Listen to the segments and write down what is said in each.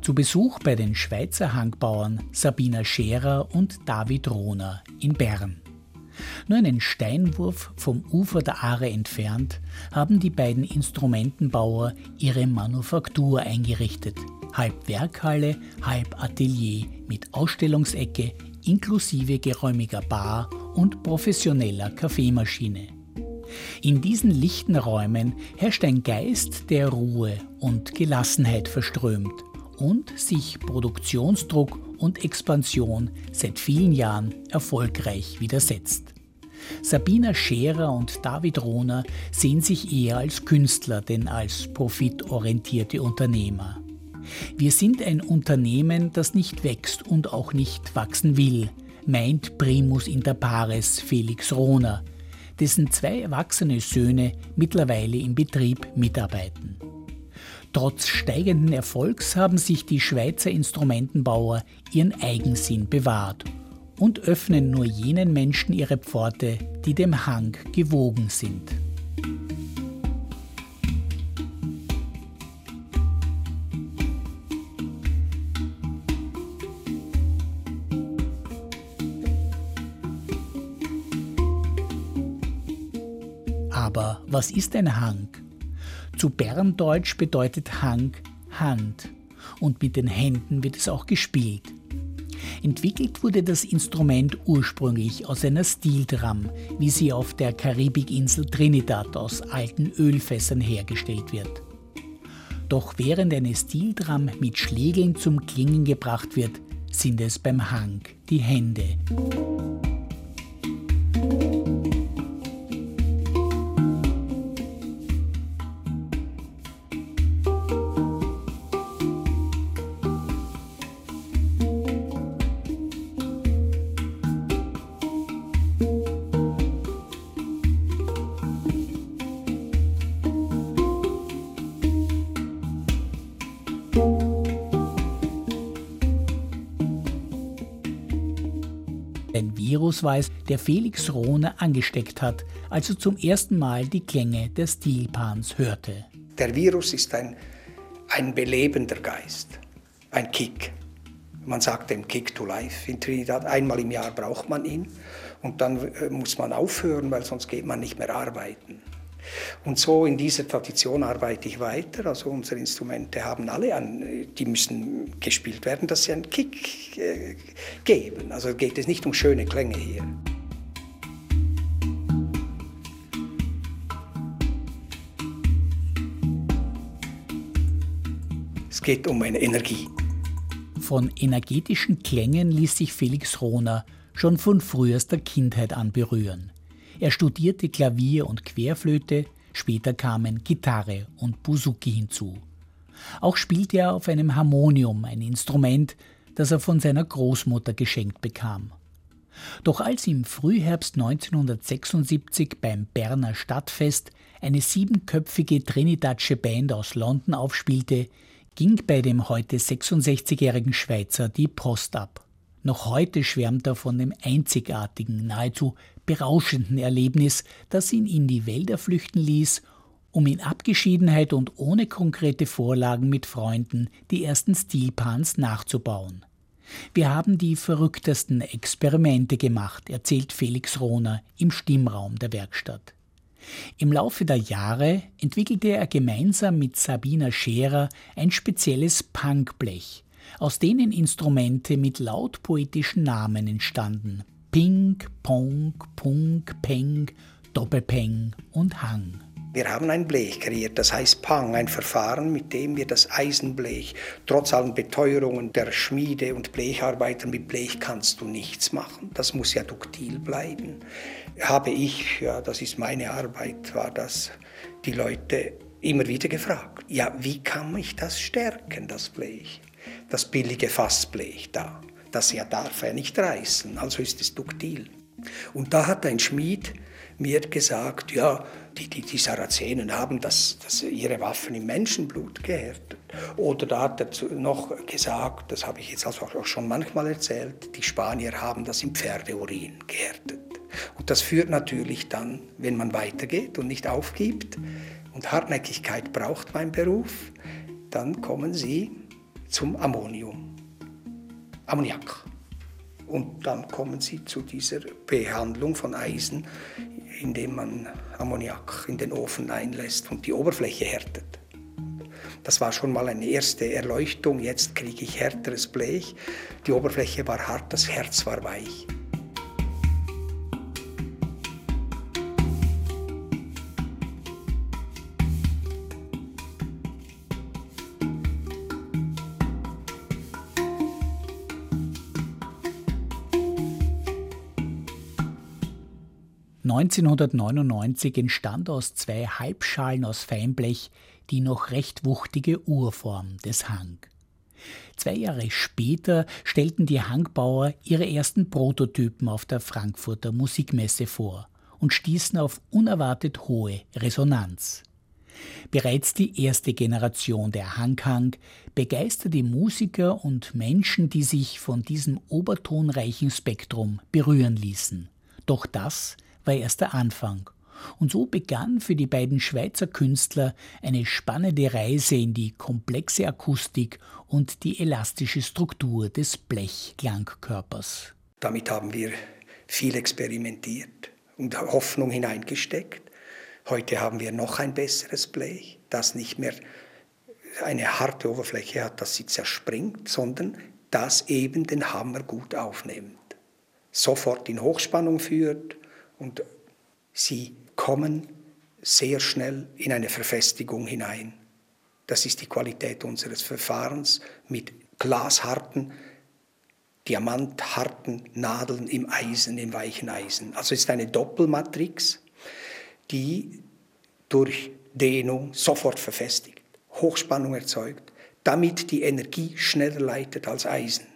Zu Besuch bei den Schweizer Hangbauern Sabina Scherer und David Rohner in Bern. Nur einen Steinwurf vom Ufer der Aare entfernt haben die beiden Instrumentenbauer ihre Manufaktur eingerichtet. Halb Werkhalle, halb Atelier mit Ausstellungsecke inklusive geräumiger Bar und professioneller Kaffeemaschine. In diesen lichten Räumen herrscht ein Geist, der Ruhe und Gelassenheit verströmt und sich Produktionsdruck und Expansion seit vielen Jahren erfolgreich widersetzt. Sabina Scherer und David Rohner sehen sich eher als Künstler denn als profitorientierte Unternehmer. Wir sind ein Unternehmen, das nicht wächst und auch nicht wachsen will, meint Primus inter pares Felix Rohner, dessen 2 erwachsene Söhne mittlerweile im Betrieb mitarbeiten. Trotz steigenden Erfolgs haben sich die Schweizer Instrumentenbauer ihren Eigensinn bewahrt und öffnen nur jenen Menschen ihre Pforte, die dem Hang gewogen sind. Aber was ist ein Hang? Zu Berndeutsch bedeutet Hang Hand und mit den Händen wird es auch gespielt. Entwickelt wurde das Instrument ursprünglich aus einer Steel-Drum, wie sie auf der Karibikinsel Trinidad aus alten Ölfässern hergestellt wird. Doch während eine Steel-Drum mit Schlägeln zum Klingen gebracht wird, sind es beim Hang die Hände. Ein Virus war es, der Felix Rohner angesteckt hat, als er zum ersten Mal die Klänge der Steelpans hörte. Der Virus ist ein belebender Geist, ein Kick. Man sagt dem Kick to Life in Trinidad. Einmal im Jahr braucht man ihn und dann muss man aufhören, weil sonst geht man nicht mehr arbeiten. Und so in dieser Tradition arbeite ich weiter. Also unsere Instrumente haben alle die müssen gespielt werden, dass sie einen Kick geben. Also geht es nicht um schöne Klänge hier. Es geht um eine Energie. Von energetischen Klängen ließ sich Felix Rohner schon von frühester Kindheit an berühren. Er studierte Klavier und Querflöte, später kamen Gitarre und Bouzouki hinzu. Auch spielte er auf einem Harmonium, ein Instrument, das er von seiner Großmutter geschenkt bekam. Doch als im Frühherbst 1976 beim Berner Stadtfest eine 7-köpfige trinidadsche Band aus London aufspielte, ging bei dem heute 66-jährigen Schweizer die Post ab. Noch heute schwärmt er von dem einzigartigen, nahezu berauschenden Erlebnis, das ihn in die Wälder flüchten ließ, um in Abgeschiedenheit und ohne konkrete Vorlagen mit Freunden die ersten Steelpans nachzubauen. Wir haben die verrücktesten Experimente gemacht, erzählt Felix Rohner im Stimmraum der Werkstatt. Im Laufe der Jahre entwickelte er gemeinsam mit Sabina Scherer ein spezielles Punkblech, aus denen Instrumente mit laut poetischen Namen entstanden. Pink, Ponk, Punk, Peng, Doppelpeng und Hang. Wir haben ein Blech kreiert, das heißt Pang, ein Verfahren, mit dem wir das Eisenblech, trotz allen Beteuerungen der Schmiede und Blecharbeiter, mit Blech kannst du nichts machen, das muss ja duktil bleiben. Habe ich, ja, das ist meine Arbeit, war das, die Leute immer wieder gefragt, ja, wie kann ich das stärken, das Blech, das billige Fassblech da, das ja darf er nicht reißen, also ist es duktil. Und da hat ein Schmied mir gesagt, ja, die Sarazenen haben ihre Waffen im Menschenblut gehärtet. Oder da hat er noch gesagt, das habe ich jetzt also auch schon manchmal erzählt, die Spanier haben das im Pferdeurin gehärtet. Und das führt natürlich dann, wenn man weitergeht und nicht aufgibt, und Hartnäckigkeit braucht mein Beruf, dann kommen sie zum Ammoniak. Und dann kommen sie zu dieser Behandlung von Eisen, indem man Ammoniak in den Ofen einlässt und die Oberfläche härtet. Das war schon mal eine erste Erleuchtung. Jetzt kriege ich härteres Blech. Die Oberfläche war hart, das Herz war weich. (1999) entstand aus 2 Halbschalen aus Feinblech die noch recht wuchtige Urform des Hang. 2 Jahre später stellten die Hangbauer ihre ersten Prototypen auf der Frankfurter Musikmesse vor und stießen auf unerwartet hohe Resonanz. Bereits die erste Generation der Hanghang begeisterte Musiker und Menschen, die sich von diesem obertonreichen Spektrum berühren ließen. Doch das war erst der Anfang. Und so begann für die beiden Schweizer Künstler eine spannende Reise in die komplexe Akustik und die elastische Struktur des Blechklangkörpers. Damit haben wir viel experimentiert und Hoffnung hineingesteckt. Heute haben wir noch ein besseres Blech, das nicht mehr eine harte Oberfläche hat, dass sie zerspringt, sondern das eben den Hammer gut aufnimmt. Sofort in Hochspannung führt und sie kommen sehr schnell in eine Verfestigung hinein. Das ist die Qualität unseres Verfahrens mit glasharten, diamantharten Nadeln im Eisen, im weichen Eisen. Also es ist eine Doppelmatrix, die durch Dehnung sofort verfestigt, Hochspannung erzeugt, damit die Energie schneller leitet als Eisen.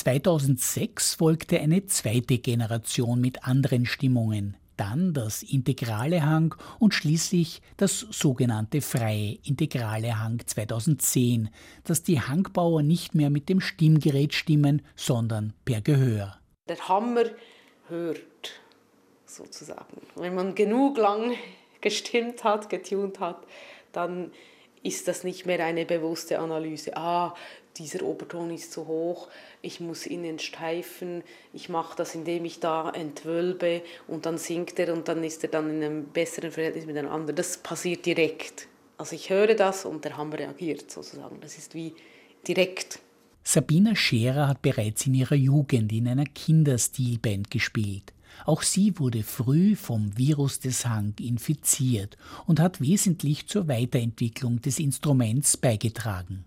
2006 folgte eine zweite Generation mit anderen Stimmungen. Dann das integrale Hang und schließlich das sogenannte freie integrale Hang 2010, das die Hangbauer nicht mehr mit dem Stimmgerät stimmen, sondern per Gehör. Der Hammer hört, sozusagen. Wenn man genug lang gestimmt hat, getunt hat, dann ist das nicht mehr eine bewusste Analyse. Dieser Oberton ist zu hoch, ich muss ihn entsteifen, ich mache das, indem ich da entwölbe und dann singt er und dann ist er dann in einem besseren Verhältnis mit einem anderen. Das passiert direkt. Also ich höre das und der Hammer reagiert sozusagen. Das ist wie direkt. Sabina Scherer hat bereits in ihrer Jugend in einer Kinderstilband gespielt. Auch sie wurde früh vom Virus des Hang infiziert und hat wesentlich zur Weiterentwicklung des Instruments beigetragen.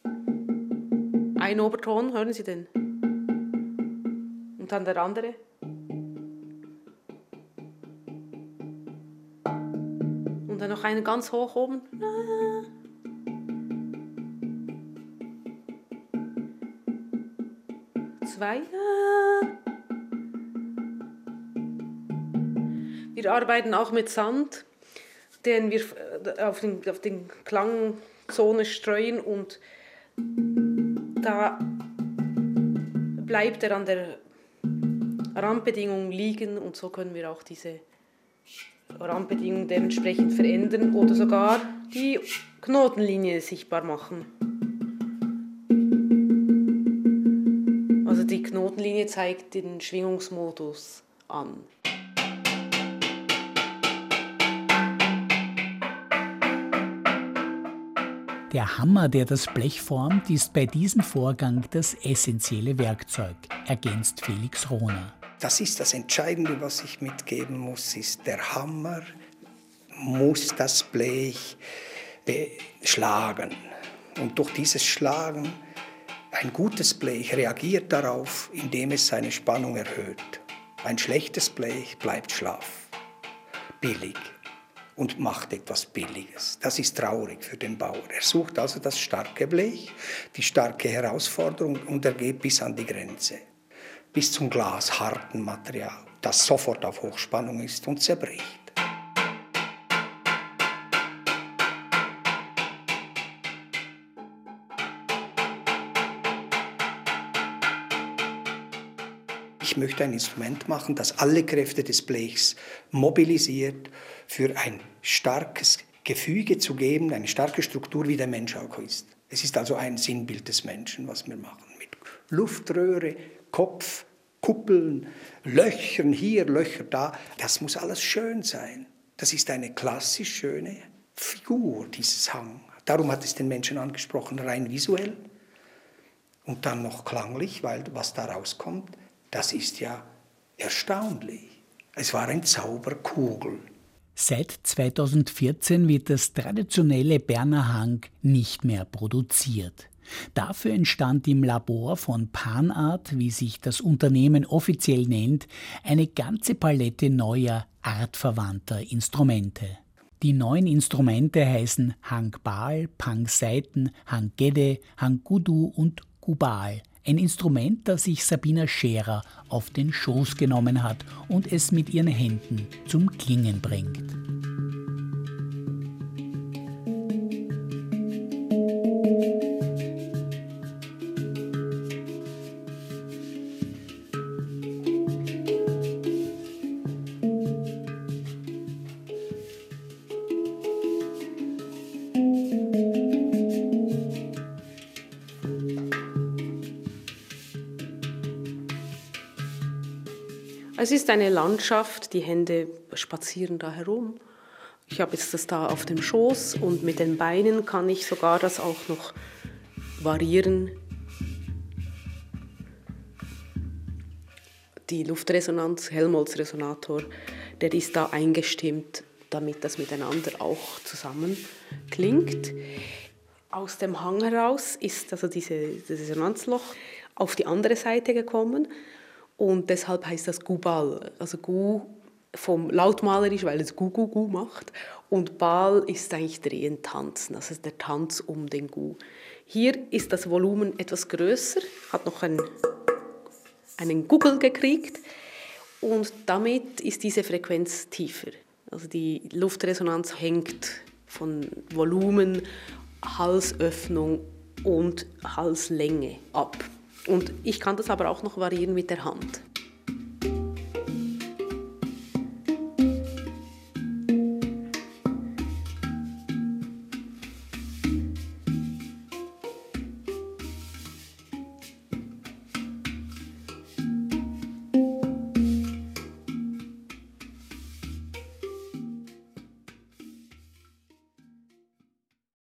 Ein Oberton, hören Sie den? Und dann der andere. Und dann noch einen ganz hoch oben. Zwei. Wir arbeiten auch mit Sand, den wir auf den Klangzone streuen und da bleibt er an der Randbedingung liegen und so können wir auch diese Randbedingungen dementsprechend verändern oder sogar die Knotenlinie sichtbar machen. Also die Knotenlinie zeigt den Schwingungsmodus an. Der Hammer, der das Blech formt, ist bei diesem Vorgang das essentielle Werkzeug, ergänzt Felix Rohner. Das ist das Entscheidende, was ich mitgeben muss, ist, der Hammer muss das Blech beschlagen. Und durch dieses Schlagen, ein gutes Blech reagiert darauf, indem es seine Spannung erhöht. Ein schlechtes Blech bleibt schlaff, billig und macht etwas Billiges. Das ist traurig für den Bauer. Er sucht also das starke Blech, die starke Herausforderung und er geht bis an die Grenze, bis zum glasharten Material, das sofort auf Hochspannung ist und zerbricht. Ich möchte ein Instrument machen, das alle Kräfte des Blechs mobilisiert, für ein starkes Gefüge zu geben, eine starke Struktur, wie der Mensch auch ist. Es ist also ein Sinnbild des Menschen, was wir machen. Mit Luftröhre, Kopf, Kuppeln, Löchern hier, Löcher da. Das muss alles schön sein. Das ist eine klassisch schöne Figur, dieses Hang. Darum hat es den Menschen angesprochen, rein visuell. Und dann noch klanglich, weil was da rauskommt, das ist ja erstaunlich. Es war ein Zauberkugel. Seit 2014 wird das traditionelle Berner Hang nicht mehr produziert. Dafür entstand im Labor von Panart, wie sich das Unternehmen offiziell nennt, eine ganze Palette neuer, artverwandter Instrumente. Die neuen Instrumente heißen Hangbal, Pangsaiten, Hanggede, Hanggudu und Gubal. Ein Instrument, das sich Sabina Scherer auf den Schoß genommen hat und es mit ihren Händen zum Klingen bringt. Es ist eine Landschaft, die Hände spazieren da herum. Ich habe jetzt das da auf dem Schoß und mit den Beinen kann ich sogar das auch noch variieren. Die Luftresonanz, Helmholtz-Resonator, der ist da eingestimmt, damit das miteinander auch zusammen klingt. Aus dem Hang heraus ist also dieses Resonanzloch auf die andere Seite gekommen. Und deshalb heißt das Gubal, also Gu vom lautmalerisch, weil es Gu Gu Gu macht. Und Bal ist eigentlich drehen, tanzen, also der Tanz um den Gu. Hier ist das Volumen etwas größer, hat noch einen Guggel gekriegt und damit ist diese Frequenz tiefer. Also die Luftresonanz hängt von Volumen, Halsöffnung und Halslänge ab. Und ich kann das aber auch noch variieren mit der Hand.